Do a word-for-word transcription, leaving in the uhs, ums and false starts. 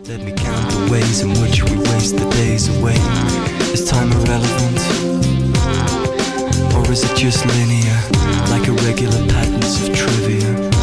Let me count the ways in which we waste the days away. Is time irrelevant? Or is it just linear, like irregular patterns of trivia?